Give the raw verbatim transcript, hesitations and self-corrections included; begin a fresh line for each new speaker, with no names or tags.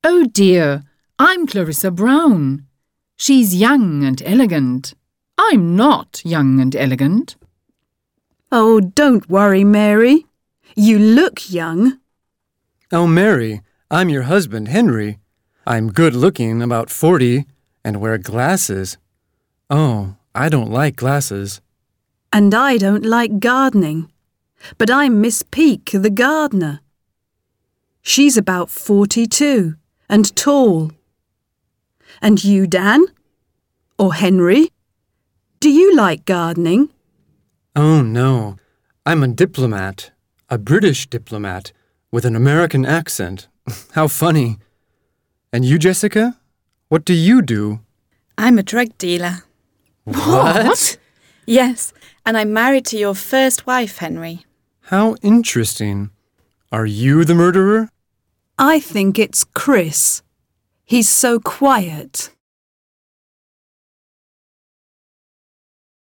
Oh dear, I'm Clarissa Brown. She's young and elegant. I'm not young and elegant.
Oh, don't worry, Mary. You look young.
Oh, Mary, I'm your husband, Henry. I'm good-looking, about forty, and wear glasses. Oh, I don't like glasses.
And I don't like gardening. But I'm Miss Peake, the gardener. She's about forty-two and tall. And you, Dan? Or Henry? Do you like gardening?
Oh, no. I'm a diplomat, a British diplomat, with an American accent. How funny. And you, Jessica? What do you do?
I'm a drug dealer.
What?
Yes, and I'm married to your first wife, Henry.
How interesting. Are you the murderer?
I think it's Chris. He's so quiet.